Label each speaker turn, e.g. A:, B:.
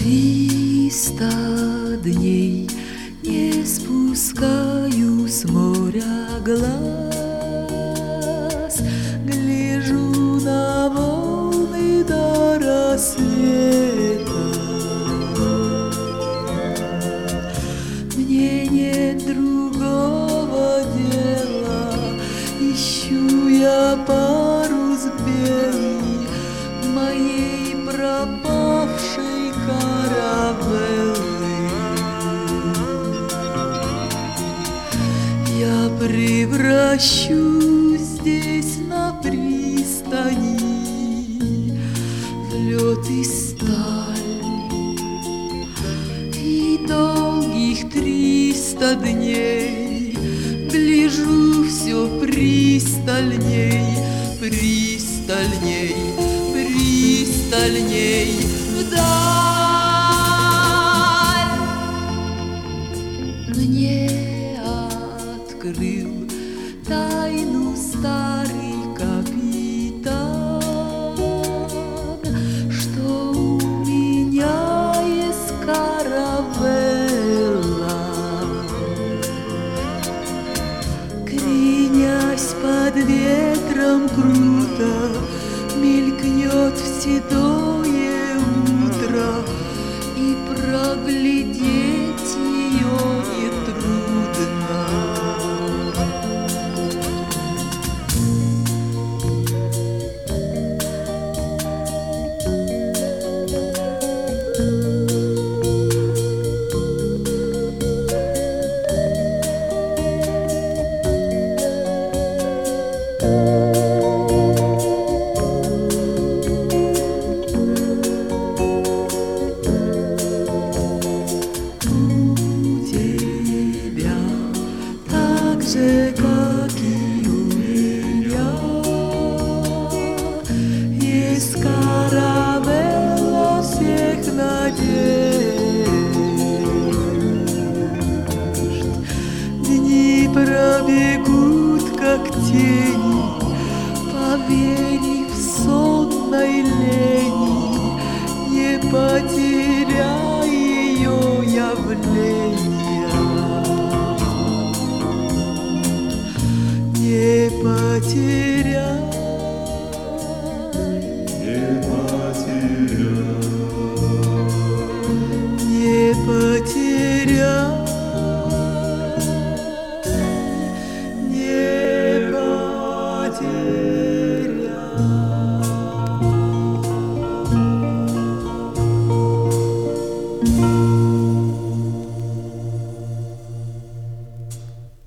A: 300 дней не спускаю с моря глаз, гляжу на волны до рассвета. Мне нет другого дела, ищу я парус белый моей пропавшей каравеллы. Я превращусь здесь на пристани в лед и сталь, и долгих 300 дней гляжу все пристальней, пристальней, пристальней вдаль. Мне открыл тайну старый капитан, что у меня есть каравелла. Кренясь под ветром круто, мелькнет в седое утро, и проглядеть ее нетрудно. Как и у меня есть каравелла всех надежд. Дни пробегут, как тени, поверив сонной лени, не потеряй ее явления. Не потеряй